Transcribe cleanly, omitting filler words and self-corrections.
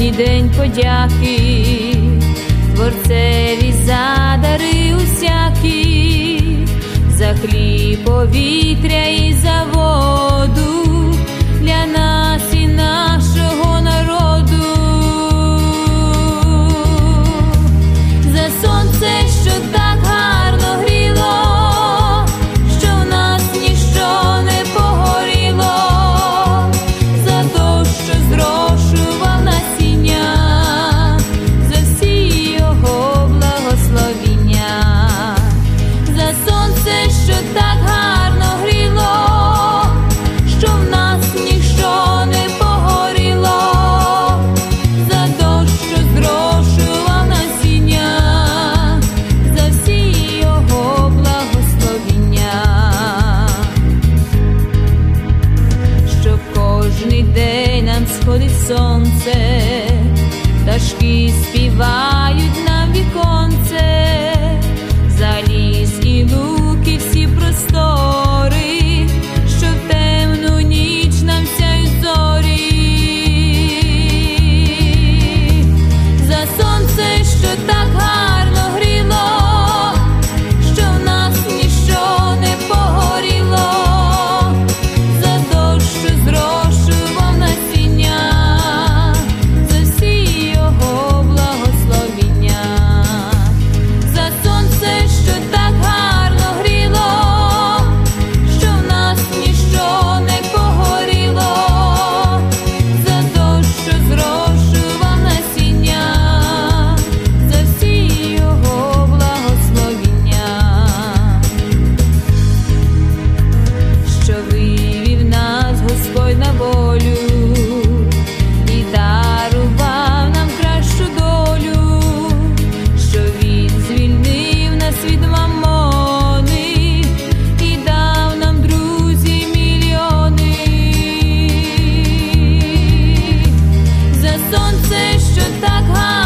сьогодні день подяки Творцеві за дари усякі, за хліб, повітря і за воду для нас і нашого народу, за сонце, що так гарно гріло, що в нас ніщо не погоріло, за дощ, що зрошував насіння, за всі його благословіння, за сонце, що так гарно гріло, що в нас ніщо не погоріло, за дощ, що зрошував насіння, за всі його благословіння, щоб кожний день нам сходить сонце, пташки співають нам віконце, за ліс і луки всі простори, що в темну ніч нам сяють зорі, за сонце, що так гарно гріло, що в нас ніщо не погоріло, за дощ, що зрошував насіння, за всі його благословіння, за сонце, що так гарно гріло, що в нас ніщо не погоріло, за дощ, що зрошував насіння, за всі його благословіння, що вивів нас Господь на волю і дарував нам кращу долю, що Він звільнив нас від мамони і дав нам друзі мільйони, за сонце, що так гарно